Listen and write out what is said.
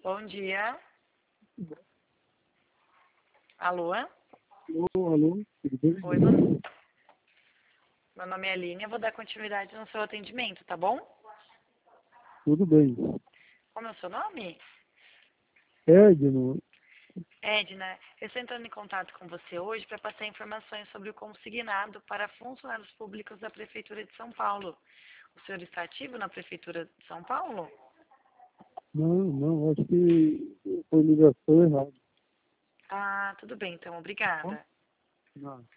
Bom dia. Alô? Alô, tudo bem? Oi, meu nome é Aline, eu vou dar continuidade no seu atendimento, tá bom? Tudo bem. Como é o seu nome? Edno, Edna, eu estou entrando em contato com você hoje para passar informações sobre o consignado para funcionários públicos da Prefeitura de São Paulo. O senhor está ativo na Prefeitura de São Paulo? não, acho que foi ligação errada. Ah, tudo bem, então, Tá bom? obrigada. Não.